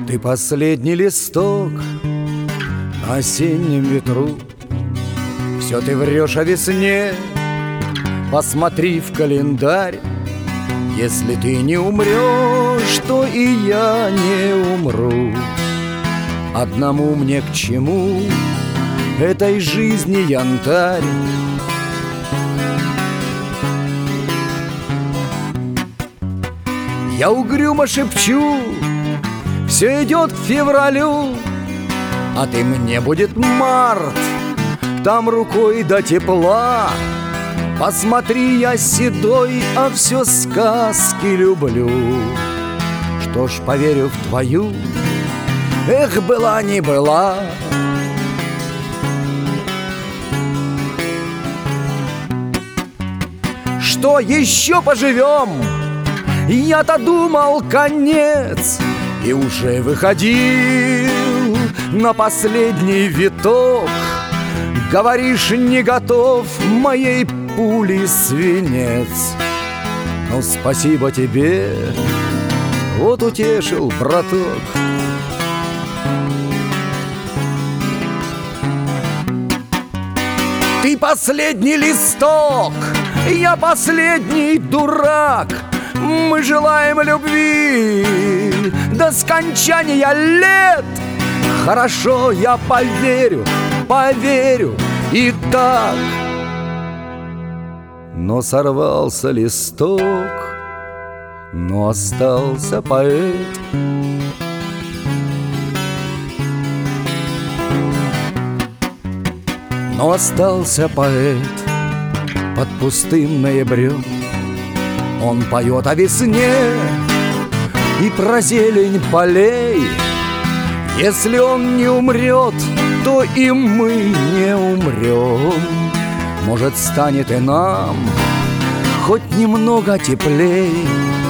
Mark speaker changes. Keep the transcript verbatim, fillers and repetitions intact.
Speaker 1: Ты последний листок на осеннем ветру. Все ты врешь о весне. Посмотри в календарь. Если ты не умрешь, то и я не умру. Одному мне к чему этой жизни янтарь? Я угрюмо шепчу, все идет к февралю, а ты мне будет март, там рукой до тепла. Посмотри, я седой, а все сказки люблю. Что ж, поверю в твою, эх, была не была. Что, еще поживем? Я-то думал, конец, и уже выходил на последний виток. Говоришь, не готов моей пули свинец. Ну, спасибо тебе, вот утешил, браток. Ты последний листок, я последний дурак. Мы желаем любви до скончания лет. Хорошо, я поверю, поверю и так. Но сорвался листок, но остался поэт. Но остался поэт под пустым ноябрем. Он поет о весне и про зелень полей. Если он не умрет, то и мы не умрем. Может, станет и нам хоть немного теплей.